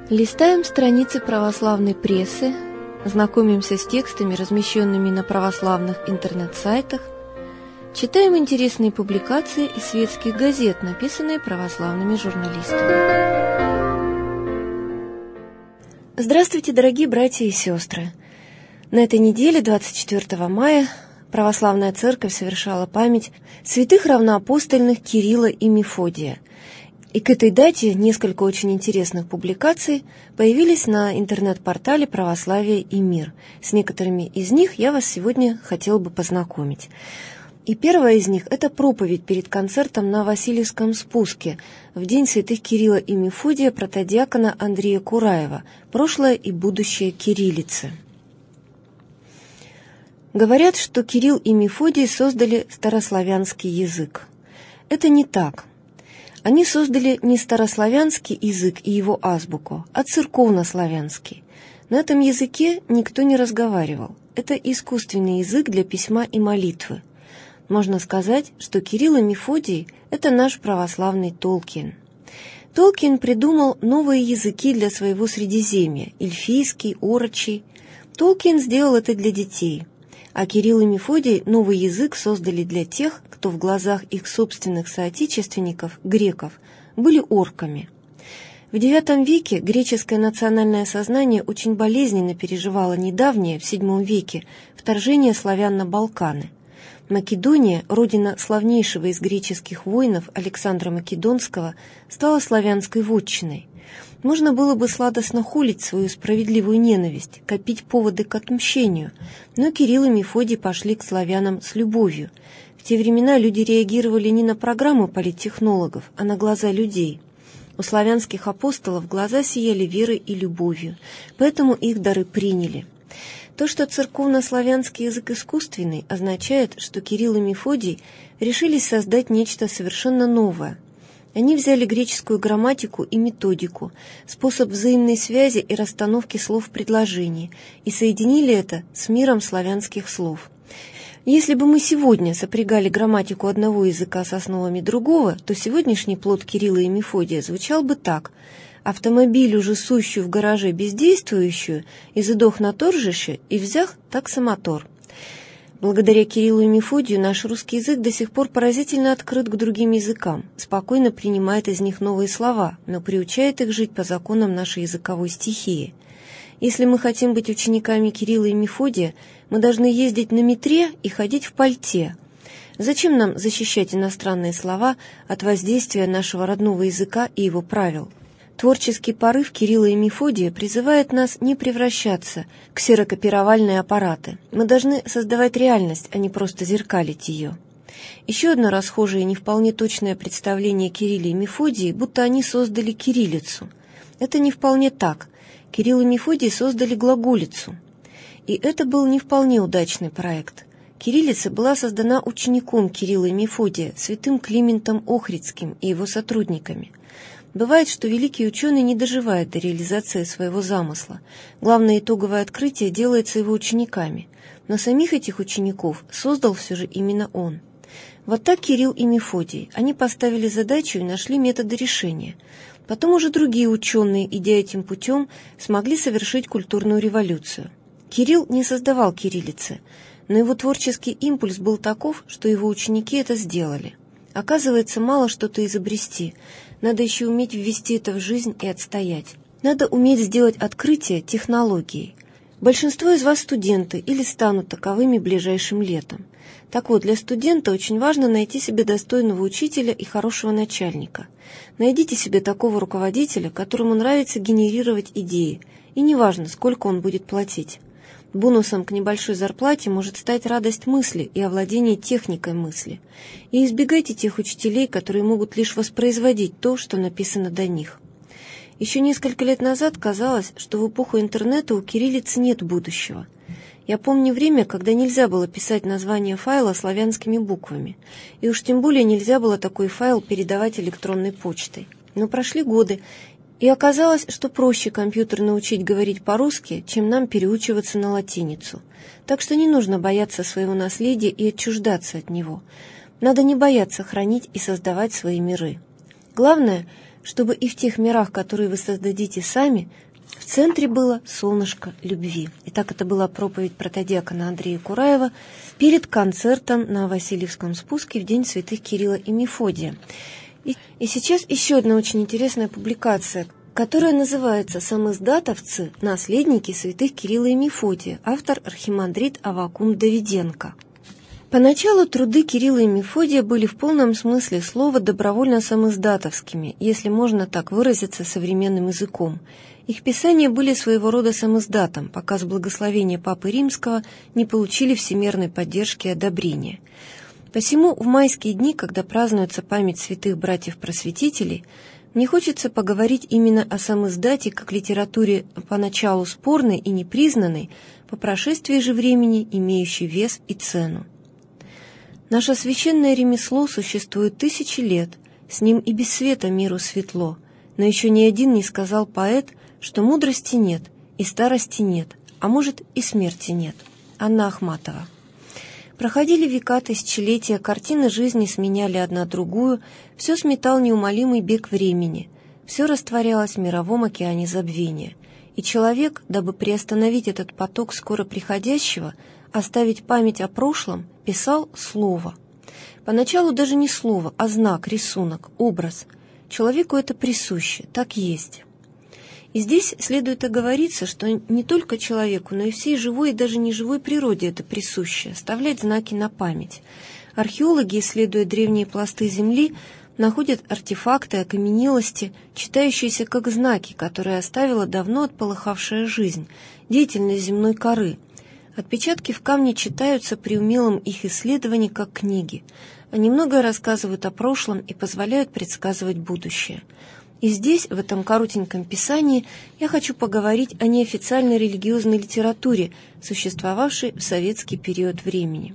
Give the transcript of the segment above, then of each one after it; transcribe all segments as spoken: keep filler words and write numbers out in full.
Листаем страницы православной прессы, знакомимся с текстами, размещенными на православных интернет-сайтах, читаем интересные публикации из светских газет, написанные православными журналистами. Здравствуйте, дорогие братья и сестры! На этой неделе, двадцать четвёртого мая, Православная Церковь совершала память святых равноапостольных Кирилла и Мефодия. И к этой дате несколько очень интересных публикаций появились на интернет-портале «Православие и мир». С некоторыми из них я вас сегодня хотела бы познакомить. И первая из них – это проповедь перед концертом на Васильевском спуске в день святых Кирилла и Мефодия протодиакона Андрея Кураева «Прошлое и будущее кириллицы». Говорят, что Кирилл и Мефодий создали старославянский язык. Это не так. Они создали не старославянский язык и его азбуку, а церковнославянский. На этом языке никто не разговаривал. Это искусственный язык для письма и молитвы. Можно сказать, что Кирилл и Мефодий – это наш православный Толкиен. Толкиен придумал новые языки для своего Средиземья – эльфийский, орочий. Толкиен сделал это для детей. А Кирилл и Мефодий новый язык создали для тех, кто в глазах их собственных соотечественников, греков, были орками. В девятом веке греческое национальное сознание очень болезненно переживало недавнее, в седьмом веке, вторжение славян на Балканы. Македония, родина славнейшего из греческих воинов Александра Македонского, стала славянской вотчиной. Можно было бы сладостно хулить свою справедливую ненависть, копить поводы к отмщению, но Кирилл и Мефодий пошли к славянам с любовью. В те времена люди реагировали не на программы политтехнологов, а на глаза людей. У славянских апостолов глаза сияли верой и любовью, поэтому их дары приняли. То, что церковно-славянский язык искусственный, означает, что Кирилл и Мефодий решились создать нечто совершенно новое. Они взяли греческую грамматику и методику, способ взаимной связи и расстановки слов в предложении, и соединили это с миром славянских слов. Если бы мы сегодня сопрягали грамматику одного языка с основами другого, то сегодняшний плод Кирилла и Мефодия звучал бы так: «Автомобиль, уже сущую в гараже бездействующую, и задох на торжище, и взях таксомотор». Благодаря Кириллу и Мефодию наш русский язык до сих пор поразительно открыт к другим языкам, спокойно принимает из них новые слова, но приучает их жить по законам нашей языковой стихии. Если мы хотим быть учениками Кирилла и Мефодия, мы должны ездить на метре и ходить в пальте. Зачем нам защищать иностранные слова от воздействия нашего родного языка и его правил? Творческий порыв Кирилла и Мефодия призывает нас не превращаться в ксерокопировальные аппараты. Мы должны создавать реальность, а не просто зеркалить ее. Еще одно расхожее и не вполне точное представление Кирилла и Мефодии, будто они создали кириллицу. Это не вполне так. Кирилл и Мефодий создали глаголицу. И это был не вполне удачный проект. Кириллица была создана учеником Кирилла и Мефодия, святым Климентом Охридским и его сотрудниками. Бывает, что великий ученый не доживает до реализации своего замысла. Главное итоговое открытие делается его учениками. Но самих этих учеников создал все же именно он. Вот так Кирилл и Мефодий. Они поставили задачу и нашли методы решения. Потом уже другие ученые, идя этим путем, смогли совершить культурную революцию. Кирилл не создавал кириллицы, но его творческий импульс был таков, что его ученики это сделали. Оказывается, мало что-то изобрести. Надо еще уметь ввести это в жизнь и отстоять. Надо уметь сделать открытие технологией. Большинство из вас студенты или станут таковыми ближайшим летом. Так вот, для студента очень важно найти себе достойного учителя и хорошего начальника. Найдите себе такого руководителя, которому нравится генерировать идеи, и неважно, сколько он будет платить. Бонусом к небольшой зарплате может стать радость мысли и овладение техникой мысли. И избегайте тех учителей, которые могут лишь воспроизводить то, что написано до них. Еще несколько лет назад казалось, что в эпоху интернета у кириллицы нет будущего. Я помню время, когда нельзя было писать название файла славянскими буквами, и уж тем более нельзя было такой файл передавать электронной почтой. Но прошли годы, и оказалось, что проще компьютер научить говорить по-русски, чем нам переучиваться на латиницу. Так что не нужно бояться своего наследия и отчуждаться от него. Надо не бояться хранить и создавать свои миры. Главное, чтобы и в тех мирах, которые вы создадите сами, в центре было солнышко любви. Итак, это была проповедь протодиакона Андрея Кураева перед концертом на Васильевском спуске в день святых Кирилла и Мефодия. И, и сейчас еще одна очень интересная публикация, которая называется «Самиздатовцы. Наследники святых Кирилла и Мефодия», автор архимандрит Аввакум Давиденко. Поначалу труды Кирилла и Мефодия были в полном смысле слова добровольно самиздатовскими, если можно так выразиться современным языком. Их писания были своего рода самиздатом, пока с благословения Папы Римского не получили всемирной поддержки и одобрения. Посему в майские дни, когда празднуется память святых братьев-просветителей, мне хочется поговорить именно о самиздате как литературе поначалу спорной и непризнанной, по прошествии же времени имеющей вес и цену. Наше священное ремесло существует тысячи лет, с ним и без света миру светло, но еще ни один не сказал поэт, что мудрости нет, и старости нет, а может и смерти нет. Анна Ахматова. Проходили века, тысячелетия, картины жизни сменяли одна другую, все сметал неумолимый бег времени, все растворялось в мировом океане забвения. И человек, дабы приостановить этот поток скоро приходящего, оставить память о прошлом, писал слово. Поначалу даже не слово, а знак, рисунок, образ. Человеку это присуще, так есть. И здесь следует оговориться, что не только человеку, но и всей живой и даже неживой природе это присуще – оставлять знаки на память. Археологи, исследуя древние пласты земли, находят артефакты, окаменелости, читающиеся как знаки, которые оставила давно отполыхавшая жизнь, деятельность земной коры. Отпечатки в камне читаются при умелом их исследовании как книги. Они многое рассказывают о прошлом и позволяют предсказывать будущее. И здесь, в этом коротеньком писании, я хочу поговорить о неофициальной религиозной литературе, существовавшей в советский период времени.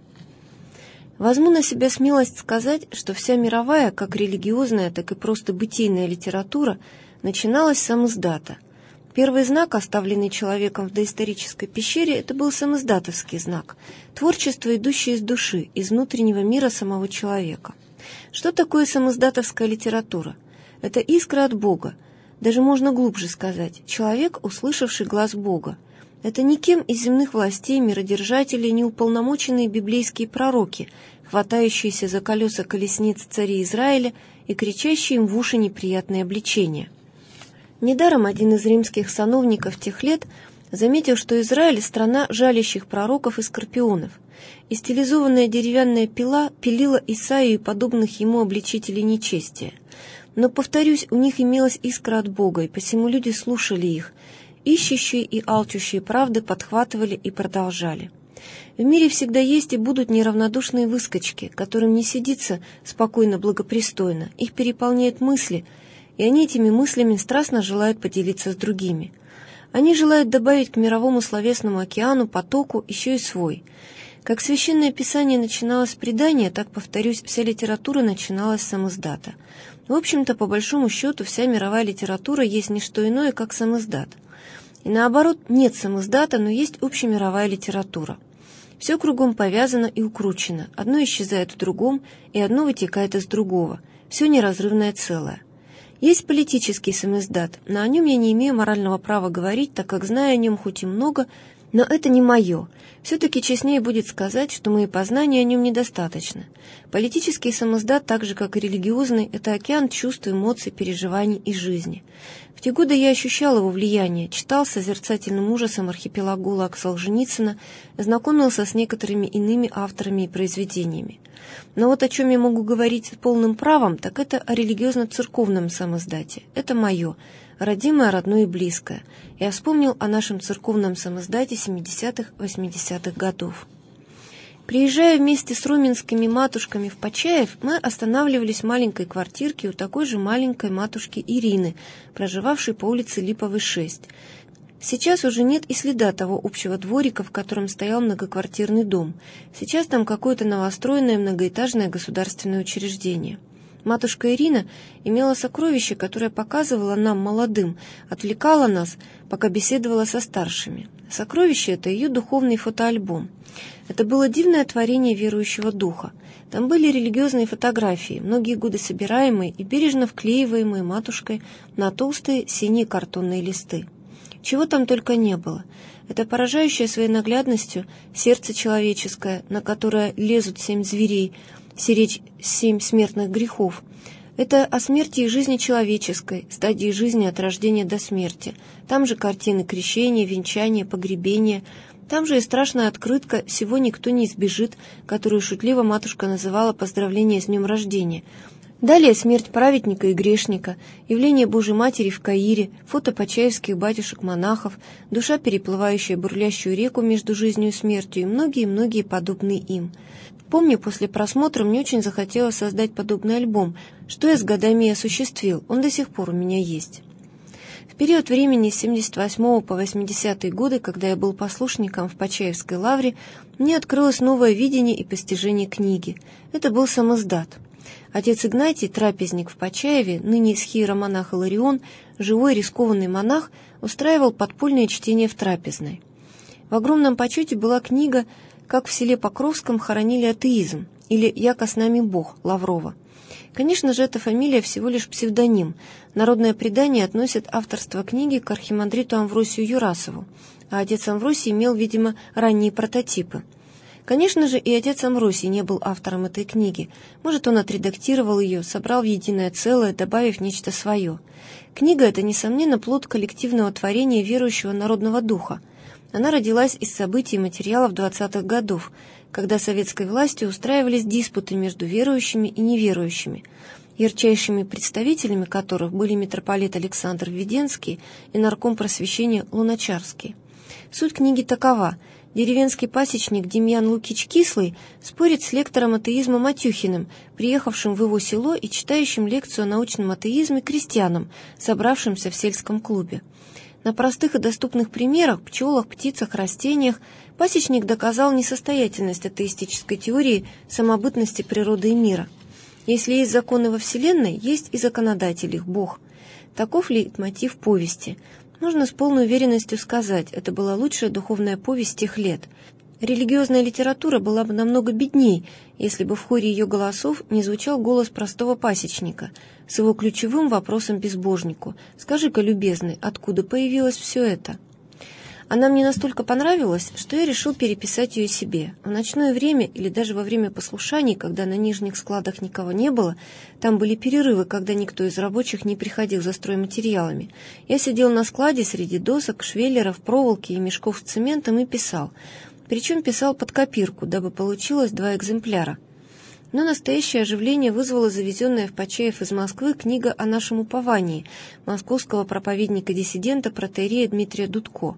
Возьму на себя смелость сказать, что вся мировая, как религиозная, так и просто бытийная литература, начиналась с самиздата. Первый знак, оставленный человеком в доисторической пещере, это был самиздатовский знак, творчество, идущее из души, из внутреннего мира самого человека. Что такое самиздатовская литература? Это искра от Бога. Даже можно глубже сказать, человек, услышавший глаз Бога. Это никем из земных властей, миродержателей, не уполномоченные библейские пророки, хватающиеся за колеса колесниц царей Израиля и кричащие им в уши неприятные обличения. Недаром один из римских сановников тех лет заметил, что Израиль – страна жалящих пророков и скорпионов, и стилизованная деревянная пила пилила Исаию и подобных ему обличителей нечестия. Но, повторюсь, у них имелась искра от Бога, и посему люди слушали их, ищущие и алчущие правды подхватывали и продолжали. В мире всегда есть и будут неравнодушные выскочки, которым не сидится спокойно, благопристойно, их переполняют мысли, и они этими мыслями страстно желают поделиться с другими. Они желают добавить к мировому словесному океану, потоку еще и свой. Как Священное Писание начиналось с предания, так, повторюсь, вся литература начиналась с самиздата. В общем-то, по большому счету, вся мировая литература есть не что иное, как самиздат. И наоборот, нет самиздата, но есть общемировая литература. Все кругом повязано и укручено, одно исчезает в другом, и одно вытекает из другого, все неразрывное целое. Есть политический самиздат, но о нем я не имею морального права говорить, так как знаю о нем хоть и много, но это не мое. Все-таки честнее будет сказать, что мои познания о нем недостаточно. Политический самиздат, так же как и религиозный, это океан чувств, эмоций, переживаний и жизни. В те годы я ощущал его влияние, читал с созерцательным ужасом архипелаг ГУЛАГ Солженицына, знакомился с некоторыми иными авторами и произведениями. Но вот о чем я могу говорить с полным правом, так это о религиозно-церковном самиздате. Это мое, родимое, родное и близкое. Я вспомнил о нашем церковном самиздате семидесятых-восьмидесятых годов. Приезжая вместе с руменскими матушками в Почаев, мы останавливались в маленькой квартирке у такой же маленькой матушки Ирины, проживавшей по улице Липовой, шесть. Сейчас уже нет и следа того общего дворика, в котором стоял многоквартирный дом. Сейчас там какое-то новостроенное многоэтажное государственное учреждение. Матушка Ирина имела сокровище, которое показывала нам, молодым, отвлекала нас, пока беседовала со старшими. Сокровище — это ее духовный фотоальбом. Это было дивное творение верующего духа. Там были религиозные фотографии, многие годы собираемые и бережно вклеиваемые матушкой на толстые синие картонные листы. Чего там только не было. Это поражающее своей наглядностью сердце человеческое, на которое лезут семь зверей, сиречь семь смертных грехов. Это о смерти и жизни человеческой, стадии жизни от рождения до смерти. Там же картины крещения, венчания, погребения. Там же и страшная открытка «Сего никто не избежит», которую шутливо матушка называла «Поздравление с днем рождения». Далее смерть праведника и грешника, явление Божьей Матери в Каире, фото почаевских батюшек-монахов, душа, переплывающая бурлящую реку между жизнью и смертью, и многие-многие подобные им. Помню, после просмотра мне очень захотелось создать подобный альбом, что я с годами и осуществил, он до сих пор у меня есть. В период времени с семьдесят восьмого по восьмидесятые годы, когда я был послушником в Почаевской лавре, мне открылось новое видение и постижение книги. Это был самиздат. Отец Игнатий, трапезник в Почаеве, ныне схиеромонах Иларион, живой рискованный монах, устраивал подпольное чтение в трапезной. В огромном почете была книга «Как в селе Покровском хоронили атеизм» или «Яко с нами Бог» Лаврова. Конечно же, эта фамилия всего лишь псевдоним. Народное предание относит авторство книги к архимандриту Амвросию Юрасову, а отец Амвросий имел, видимо, ранние прототипы. Конечно же, и отец Амвросий не был автором этой книги. Может, он отредактировал ее, собрал в единое целое, добавив нечто свое. Книга — это, несомненно, плод коллективного творения верующего народного духа. Она родилась из событий и материалов двадцатых годов, когда советской властью устраивались диспуты между верующими и неверующими, ярчайшими представителями которых были митрополит Александр Введенский и нарком просвещения Луначарский. Суть книги такова. Деревенский пасечник Демьян Лукич Кислый спорит с лектором атеизма Матюхиным, приехавшим в его село и читающим лекцию о научном атеизме крестьянам, собравшимся в сельском клубе. На простых и доступных примерах, пчелах, птицах, растениях, пасечник доказал несостоятельность атеистической теории самобытности природы и мира. Если есть законы во Вселенной, есть и законодатель их, Бог. Таков лейтмотив повести. Можно с полной уверенностью сказать, это была лучшая духовная повесть тех лет. Религиозная литература была бы намного бедней, если бы в хоре ее голосов не звучал голос простого пасечника с его ключевым вопросом безбожнику: «Скажи-ка, любезный, откуда появилось все это?» Она мне настолько понравилась, что я решил переписать ее себе. В ночное время или даже во время послушаний, когда на нижних складах никого не было, там были перерывы, когда никто из рабочих не приходил за стройматериалами. Я сидел на складе среди досок, швеллеров, проволоки и мешков с цементом и писал. Причем писал под копирку, дабы получилось два экземпляра. Но настоящее оживление вызвала завезенная в Почаев из Москвы книга о нашем уповании московского проповедника-диссидента протоиерея Дмитрия Дудко.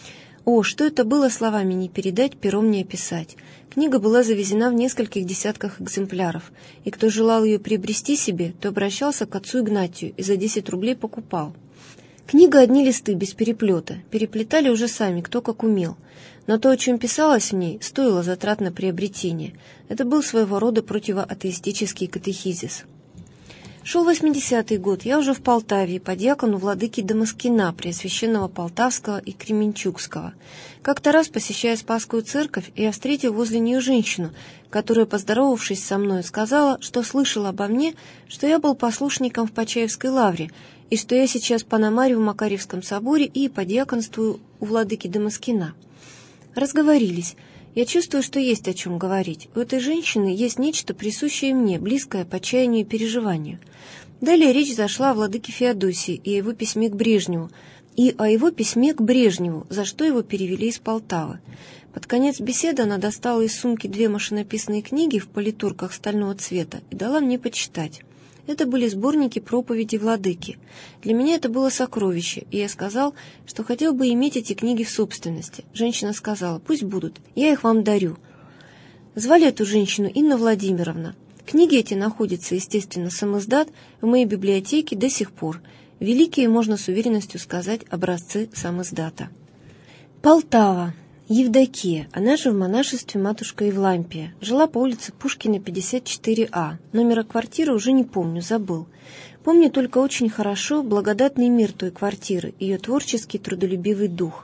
О, что это было, словами не передать, пером не описать. Книга была завезена в нескольких десятках экземпляров, и кто желал ее приобрести себе, то обращался к отцу Игнатию и за десять рублей покупал. Книга одни листы, без переплета, переплетали уже сами, кто как умел. Но то, о чем писалось в ней, стоило затрат на приобретение. Это был своего рода противоатеистический катехизис. Шел восьмидесятый год, я уже в Полтаве, по дьякону владыки Дамаскина, Преосвященного Полтавского и Кременчугского. Как-то раз, посещая Спасскую церковь, я встретил возле нее женщину, которая, поздоровавшись со мной, сказала, что слышала обо мне, что я был послушником в Почаевской лавре, и что я сейчас пономарю в Макарьевском соборе и подьяконствую у владыки Дамаскина. Разговорились. Я чувствую, что есть о чем говорить. У этой женщины есть нечто присущее мне, близкое по чаянию и переживанию. Далее речь зашла о владыке Феодосии и о его письме к Брежневу, и о его письме к Брежневу, за что его перевели из Полтавы. Под конец беседы она достала из сумки две машинописные книги в политурках стального цвета и дала мне почитать. Это были сборники проповеди владыки. Для меня это было сокровище, и я сказал, что хотел бы иметь эти книги в собственности. Женщина сказала: «Пусть будут, я их вам дарю». Звали эту женщину Инна Владимировна. Книги эти находятся, естественно, самиздат в моей библиотеке до сих пор. Великие, можно с уверенностью сказать, образцы самиздата. Полтава. Евдокия, она же в монашестве матушка Евлампия, жила по улице Пушкина, пятьдесят четыре А. Номера квартиры уже не помню, забыл. Помню только очень хорошо благодатный мир той квартиры, ее творческий трудолюбивый дух.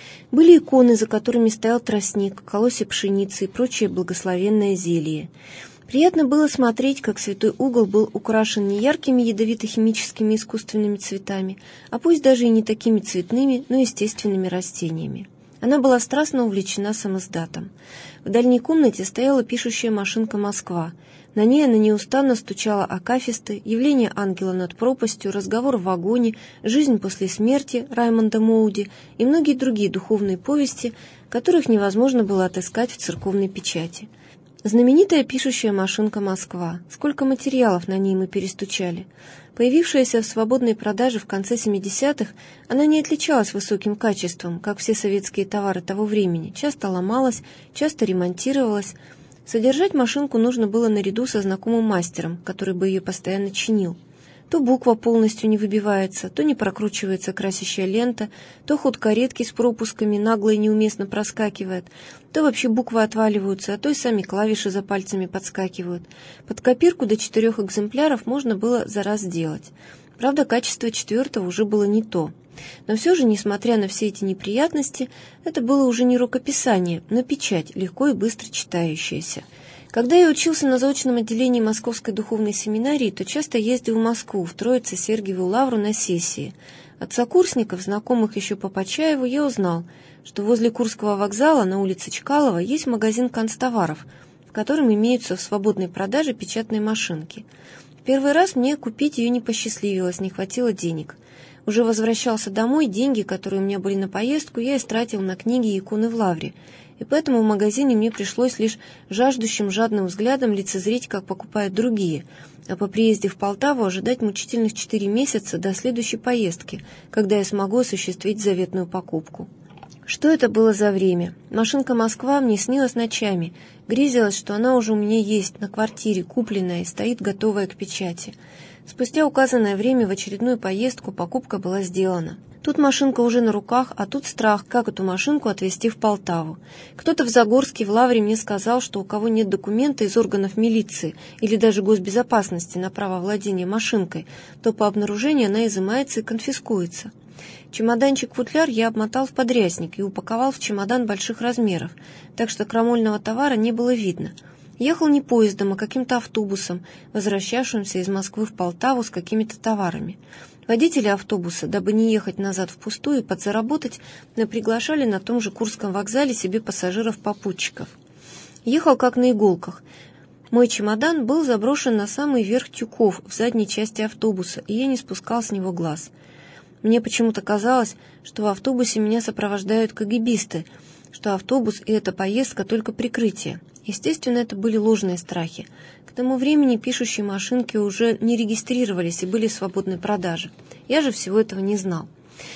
Были иконы, за которыми стоял тростник, колосья пшеницы и прочее благословенное зелье. Приятно было смотреть, как святой угол был украшен не яркими ядовито-химическими искусственными цветами, а пусть даже и не такими цветными, но естественными растениями. Она была страстно увлечена самоздатом. В дальней комнате стояла пишущая машинка «Москва». На ней она неустанно стучала акафисты, явление ангела над пропастью, разговор в вагоне, жизнь после смерти Раймонда Моуди и многие другие духовные повести, которых невозможно было отыскать в церковной печати. Знаменитая пишущая машинка «Москва». Сколько материалов на ней мы перестучали. Появившаяся в свободной продаже в конце семидесятых, она не отличалась высоким качеством, как все советские товары того времени, часто ломалась, часто ремонтировалась. Содержать машинку нужно было наряду со знакомым мастером, который бы ее постоянно чинил. То буква полностью не выбивается, то не прокручивается красящая лента, то ход каретки с пропусками нагло и неуместно проскакивает, то вообще буквы отваливаются, а то и сами клавиши за пальцами подскакивают. Под копирку до четырех экземпляров можно было за раз сделать. Правда, качество четвертого уже было не то. Но все же, несмотря на все эти неприятности, это было уже не рукописание, но печать, легко и быстро читающаяся. Когда я учился на заочном отделении Московской духовной семинарии, то часто ездил в Москву, в Троице-Сергиеву лавру на сессии. От сокурсников, знакомых еще по Почаеву, я узнал, что возле Курского вокзала на улице Чкалова есть магазин канцтоваров, в котором имеются в свободной продаже печатные машинки. В первый раз мне купить ее не посчастливилось, не хватило денег. Уже возвращался домой, деньги, которые у меня были на поездку, я истратил на книги и иконы в лавре, и поэтому в магазине мне пришлось лишь жаждущим жадным взглядом лицезреть, как покупают другие, а по приезде в Полтаву ожидать мучительных четыре месяца до следующей поездки, когда я смогу осуществить заветную покупку. Что это было за время? Машинка «Москва» мне снилась ночами, грезилось, что она уже у меня есть, на квартире, купленная и стоит готовая к печати. Спустя указанное время в очередную поездку покупка была сделана. Тут машинка уже на руках, а тут страх, как эту машинку отвезти в Полтаву. Кто-то в Загорске в лавре мне сказал, что у кого нет документа из органов милиции или даже госбезопасности на право владения машинкой, то по обнаружению она изымается и конфискуется. Чемоданчик-футляр я обмотал в подрясник и упаковал в чемодан больших размеров, так что крамольного товара не было видно. Ехал не поездом, а каким-то автобусом, возвращавшимся из Москвы в Полтаву с какими-то товарами. Водители автобуса, дабы не ехать назад впустую и подзаработать, приглашали на том же Курском вокзале себе пассажиров-попутчиков. Ехал как на иголках. Мой чемодан был заброшен на самый верх тюков в задней части автобуса, и я не спускал с него глаз. Мне почему-то казалось, что в автобусе меня сопровождают кагибисты, что автобус и эта поездка только прикрытие. Естественно, это были ложные страхи. К тому времени пишущие машинки уже не регистрировались и были в свободной продаже. Я же всего этого не знал.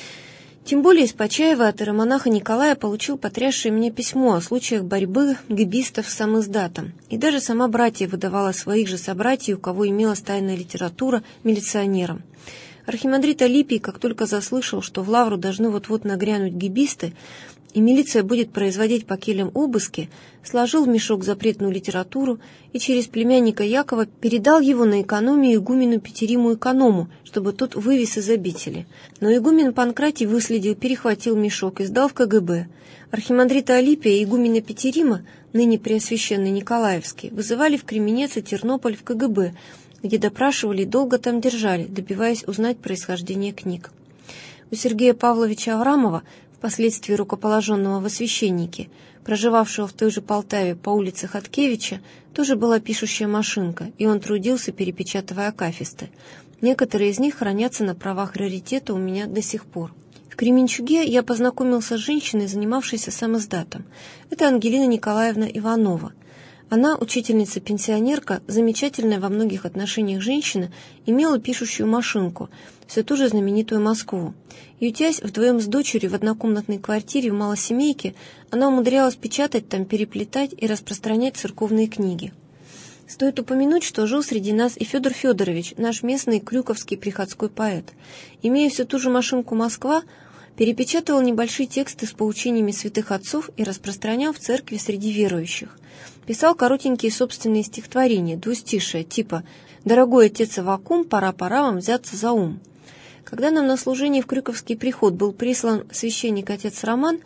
Тем более из Почаева от иеромонаха Николая получил потрясшее мне письмо о случаях борьбы гибистов с самиздатом. И даже сама братья выдавала своих же собратьев, у кого имелась тайная литература, милиционерам. Архимандрит Алипий, как только заслышал, что в лавру должны вот-вот нагрянуть гибисты, и милиция будет производить по келям обыски, сложил в мешок запретную литературу и через племянника Якова передал его на экономию игумену Петериму Эконому, чтобы тот вывез из обители. Но игумен Панкратий выследил, перехватил мешок и сдал в ка гэ бэ. Архимандрита Алипия и игумена Петерима, ныне Преосвященный Николаевский, вызывали в Кременец и Тернополь в ка гэ бэ, где допрашивали и долго там держали, добиваясь узнать происхождение книг. У Сергея Павловича Аврамова, впоследствии рукоположенного во священники, проживавшего в той же Полтаве по улице Хаткевича, тоже была пишущая машинка, и он трудился, перепечатывая акафисты. Некоторые из них хранятся на правах раритета у меня до сих пор. В Кременчуге я познакомился с женщиной, занимавшейся самиздатом. Это Ангелина Николаевна Иванова. Она, учительница-пенсионерка, замечательная во многих отношениях женщина, имела пишущую машинку, все ту же знаменитую Москву. Ютясь вдвоем с дочерью в однокомнатной квартире в малосемейке, она умудрялась печатать там, переплетать и распространять церковные книги. Стоит упомянуть, что жил среди нас и Федор Федорович, наш местный крюковский приходской поэт. Имея всю ту же машинку «Москва», перепечатывал небольшие тексты с поучениями святых отцов и распространял в церкви среди верующих. Писал коротенькие собственные стихотворения, двустишие, типа «Дорогой отец Аввакум, пора-пора вам взяться за ум». Когда нам на служение в Крюковский приход был прислан священник отец Роман,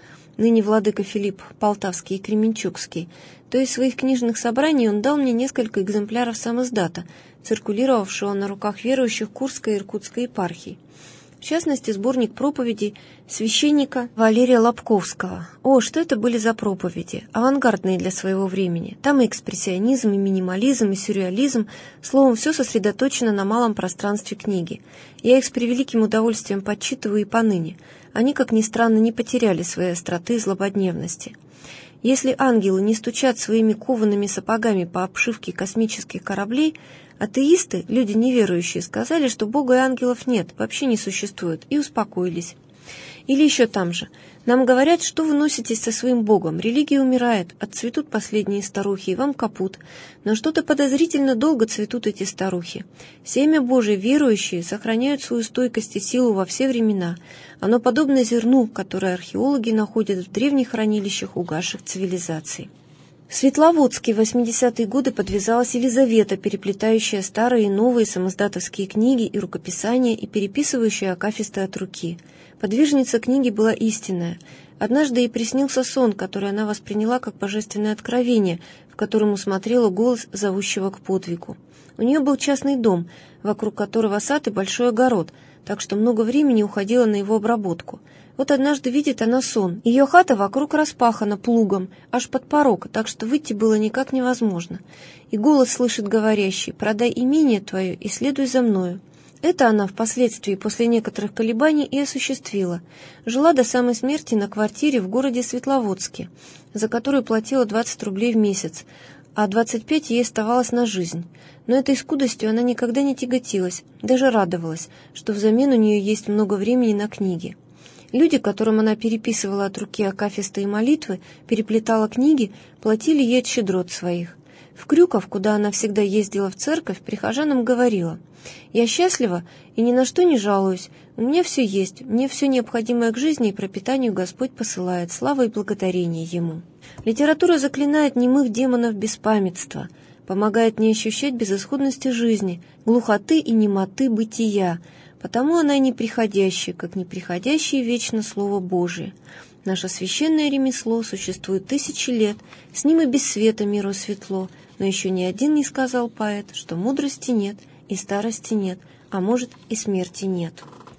ныне владыка Филипп Полтавский и Кременчугский, то из своих книжных собраний он дал мне несколько экземпляров самиздата, циркулировавшего на руках верующих Курской и Иркутской епархий. В частности, сборник проповедей священника Валерия Лобковского. О, что это были за проповеди, авангардные для своего времени. Там и экспрессионизм, и минимализм, и сюрреализм, словом, все сосредоточено на малом пространстве книги. Я их с превеликим удовольствием подчитываю и поныне. Они, как ни странно, не потеряли своей остроты и злободневности. Если ангелы не стучат своими коваными сапогами по обшивке космических кораблей, атеисты, люди неверующие, сказали, что Бога и ангелов нет, вообще не существует, и успокоились. Или еще там же. Нам говорят, что вы носитесь со своим Богом, религия умирает, отцветут последние старухи, и вам капут. Но что-то подозрительно долго цветут эти старухи. Семя Божие верующие сохраняют свою стойкость и силу во все времена. Оно подобно зерну, которое археологи находят в древних хранилищах угасших цивилизаций. В Светловодске в восьмидесятые годы подвязалась Елизавета, переплетающая старые и новые самиздатовские книги и рукописания и переписывающая акафисты от руки. Подвижница книги была истинная. Однажды ей приснился сон, который она восприняла как божественное откровение, в котором усмотрела голос, зовущего к подвигу. У нее был частный дом, вокруг которого сад и большой огород, так что много времени уходило на его обработку. Вот однажды видит она сон. Ее хата вокруг распахана плугом, аж под порог, так что выйти было никак невозможно. И голос слышит говорящий: «Продай имение твое и следуй за мною». Это она впоследствии, после некоторых колебаний, и осуществила. Жила до самой смерти на квартире в городе Светловодске, за которую платила двадцать рублей в месяц, а двадцать пять ей оставалось на жизнь. Но этой скудостью она никогда не тяготилась, даже радовалась, что взамен у нее есть много времени на книги. Люди, которым она переписывала от руки акафисты и молитвы, переплетала книги, платили ей от щедрот своих. В Крюков, куда она всегда ездила в церковь, прихожанам говорила: «Я счастлива и ни на что не жалуюсь. У меня все есть, мне все необходимое к жизни и пропитанию Господь посылает, слава и благодарение Ему». Литература заклинает немых демонов беспамятства, помогает не ощущать безысходности жизни, глухоты и немоты бытия, потому она и неприходящая, как неприходящее вечно Слово Божие. Наше священное ремесло существует тысячи лет, с ним и без света миру светло, но еще ни один не сказал поэт, что мудрости нет и старости нет, а может и смерти нет.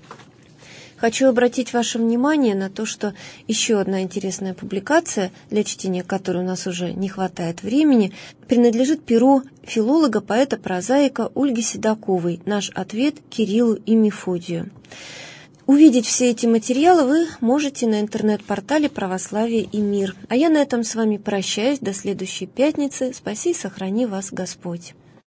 Хочу обратить ваше внимание на то, что еще одна интересная публикация, для чтения которой у нас уже не хватает времени, принадлежит перу филолога, поэта, прозаика Ольги Седоковой «Наш ответ Кириллу и Мефодию». Увидеть все эти материалы вы можете на интернет-портале «Православие и мир». А я на этом с вами прощаюсь до следующей пятницы. Спаси и сохрани вас Господь.